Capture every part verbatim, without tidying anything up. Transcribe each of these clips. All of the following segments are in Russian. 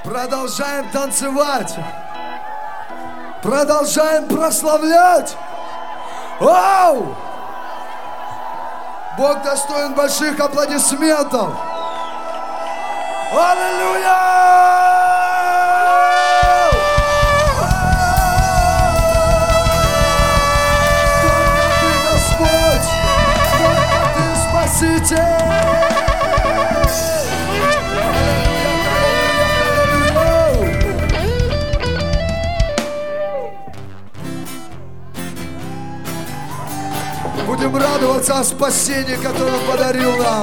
Продолжаем танцевать. Продолжаем прославлять. Оу! Бог достоин больших аплодисментов. Аллилуйя! Будем радоваться о спасении, которое Он подарил нам.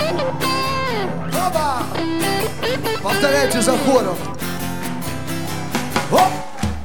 Оба! Повторяйте за хором. Оп!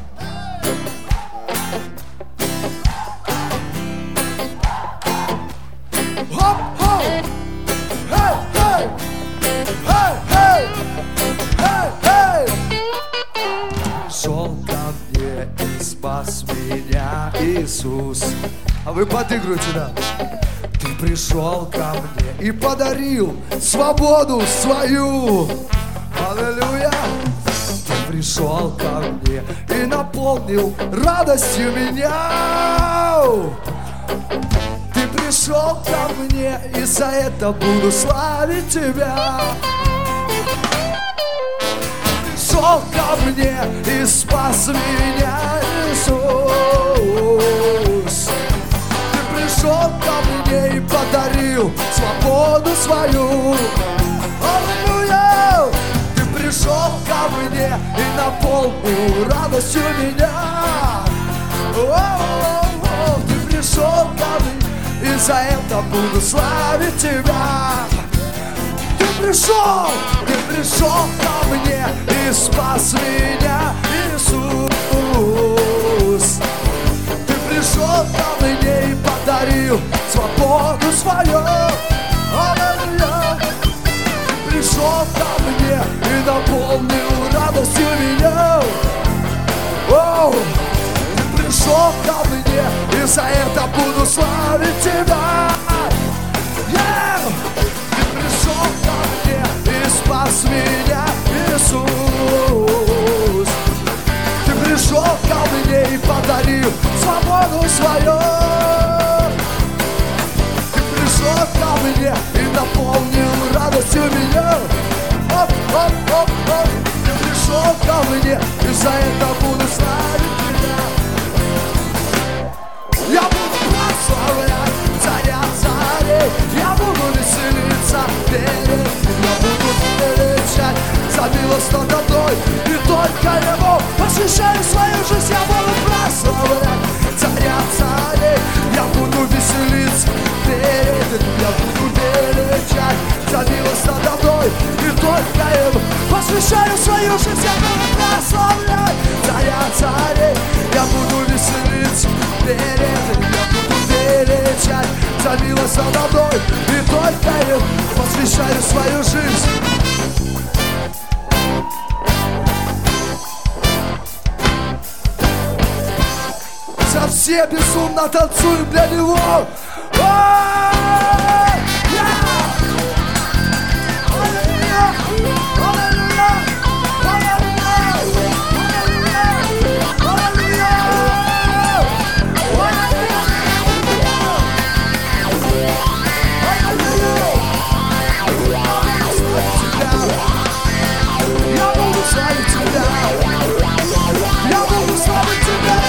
Иисус, а вы подыгрываете, да? Ты пришел ко мне и подарил свободу свою. Аллилуйя! Ты пришел ко мне и наполнил радостью меня. Ты пришел ко мне, и за это буду славить Тебя. Пришел ко мне и спас меня, Иисус. Ты пришел ко мне и подарил свободу свою. Аллилуйя! Ты пришел ко мне и наполнил радостью меня. О-о-о-о! Ты пришел ко мне, и за это буду славить Тебя. Ты пришел, ты пришел ко мне и спас меня, Иисус. Ты пришел ко мне и подарил свободу свою. Аллилуйя. Ты пришел ко мне и наполнил радостью меня. О, ты пришел ко мне, и за это буду славить Тебя. Yeah! Ты пришел ко мне и спас меня, Иисус. Ты пришел ко мне и подарил свободу свою. Ты пришел ко мне и наполнил радостью меня. Оп, оп, оп, оп. Ты пришел ко мне, и за это буду славить Тебя. Я буду прославлять царя царей. Я буду веселиться перед Ним. Я буду величать за милость надо мной, и только Ему посвящаю свою жизнь. Я буду прославлять царя царей. Я буду веселиться перед Ним. Я буду величать за милость надо мной, и только Ему посвящаю свою жизнь. Я буду прославлять царя царей. Я буду веселиться перед Ним. Я буду величать за милость надо мной, и только Ему посвящаю свою жизнь. Все безумно танцуем для Него. Я буду славить Тебя. Я буду славить Тебя.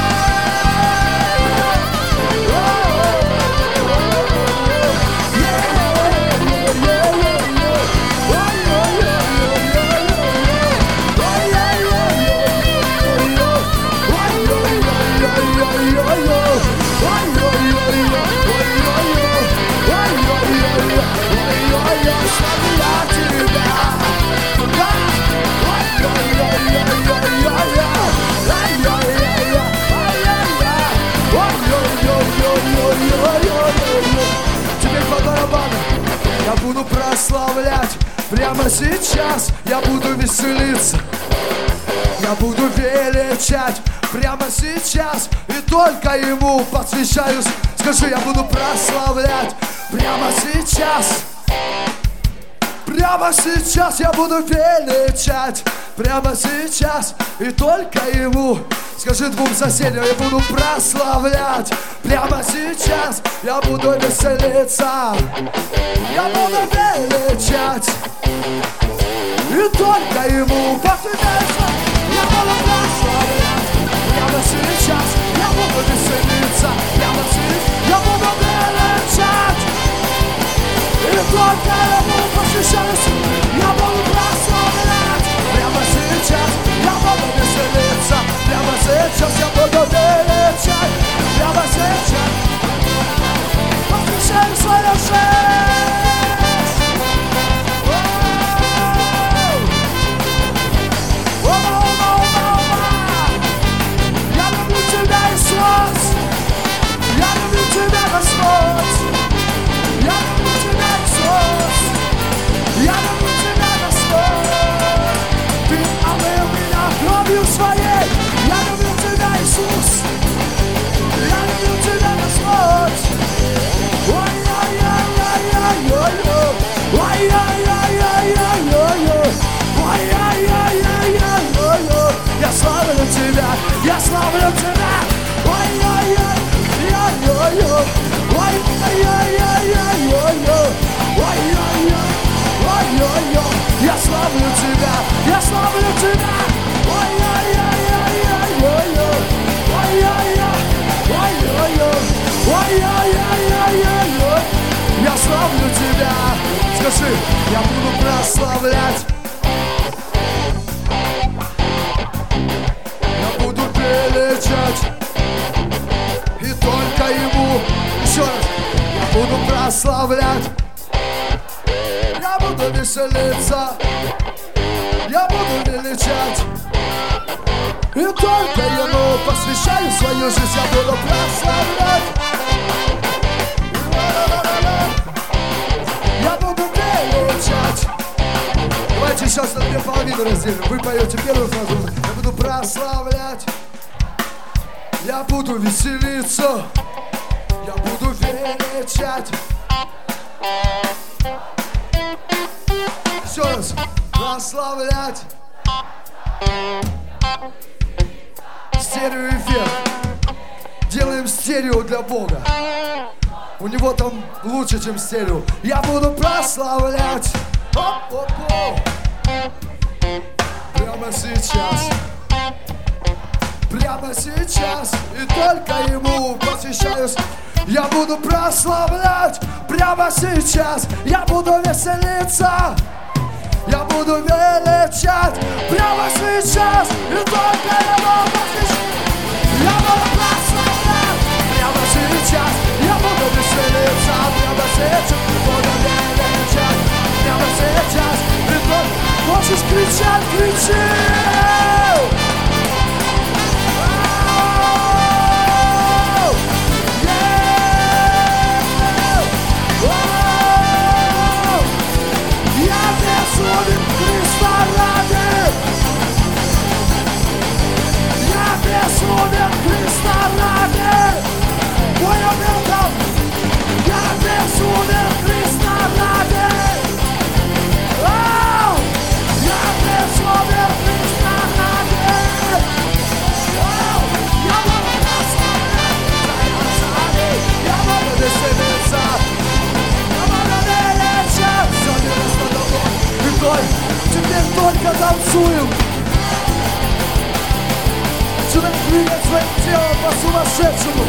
Я буду прославлять прямо сейчас. Я буду веселиться. Я буду величать прямо сейчас. И только Ему посвящаюсь. Скажи, я буду прославлять прямо сейчас. Прямо сейчас я буду величать прямо сейчас, и только Ему. Скажи двум соседям: я буду прославлять прямо сейчас, я буду веселиться, я буду величать, и только Ему. Как ты веришь? Я буду прославлять прямо сейчас, я буду веселиться, прямо сейчас, я буду величать, и только Ему посвящаюсь. Я буду прославлять прямо сейчас, я буду веселиться, прямо сейчас я буду величать, прямо сейчас посвящаю свою жизнь. Я люблю Тебя, Иисус, я люблю Тебя, Господь, я люблю Тебя, Иисус, я люблю Тебя, Господь. Ты омыл меня кровью Своей, я люблю Тебя, Иисус, я люблю Тебя, Господь. Ой-ой-ой-ой-ой-ой-ой, ой-ой-ой-ой-ой-ой-ой, ой-ой-ой-ой-ой-ой-ой. Я славлю Тебя, я славлю Тебя, ой-ой-ой-ой-ой-ой, ой-ой-ой-ой-ой-ой, ой-ой-ой-ой-ой. Я славлю Тебя, я славлю Тебя, ой-ой-ой-ой-ой-ой, ой-ой-ой-ой-ой-ой, ой-ой-ой-ой-ой. Я славлю Тебя. Скажи: я буду прославлять, я буду величать, и только Ему. Еще раз: я буду прославлять, я буду веселиться, я буду величать, и только Ему посвящаю свою жизнь. Я буду прославлять, я буду величать. Давайте сейчас на две половины разделим. Вы поете первую фразу: я буду прославлять, я буду веселиться, я буду величать. Еще раз: прославлять. Стереоэффект. Делаем стерео для Бога. У Него там лучше, чем стерео. Я буду прославлять. Оп-оп-оп. Прямо сейчас, прямо сейчас, и только Ему посвящаюсь. Я буду прославлять прямо сейчас, я буду веселиться, я буду величать прямо сейчас, и только Ему посвящаюсь. Я буду прославлять прямо сейчас, я буду веселиться, прямо сейчас, буду величать прямо сейчас, и только... Можешь кричать, кричи! Христа ради, я безумен Христа ради, мой обетом, я безумен Христа ради, Ау! Я безумен Христа ради, Ау! Я буду прославлять, я буду веселиться, я буду величать, все не расстроено. Теперь только танцуем. Сюда двигать своим телом по-сумасшедшему.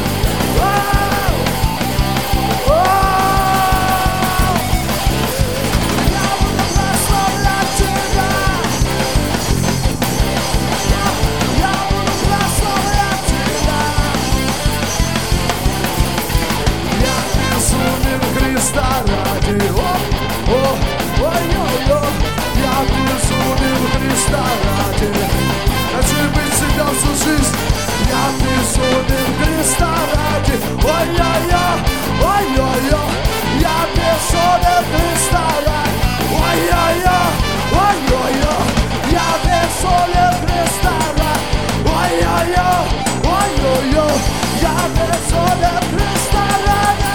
Я буду прославлять Тебя. Я буду прославлять Тебя. Я безумен Христа ради. Ой-ой-ой. Я безумен Христа ради. Хочу быть всегда всю жизнь. Я безумен Христа ради. Ой-ой-ой, ой-ой-ой. Я безумен Христа ради. Ой-ой-ой, ой-ой-ой. Я безумен Христа ради. Ой-ой-ой, ой-ой-ой. Я безумен Христа ради.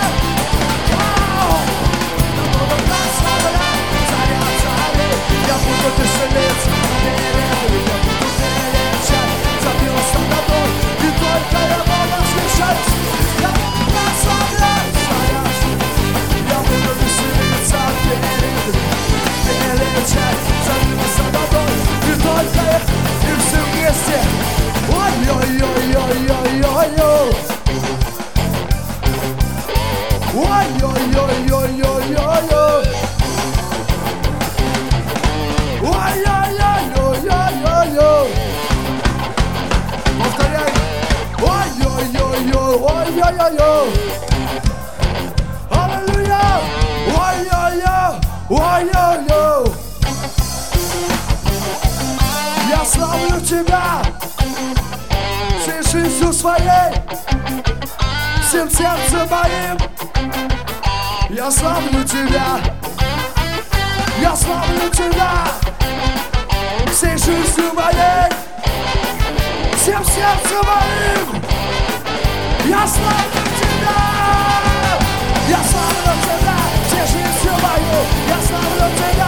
Я буду веселиться, Ой-ой-ой-ой. Аллилуйя. Ой-ой-ой. Ой-ой-ой. Я славлю Тебя всей жизнью своей, всем сердцем моим. Я славлю Тебя, я славлю Тебя всей жизнью моей, всем сердцем моим. Я славлю Тебя, я славлю Тебя всей жизнью моей. Я славлю Тебя.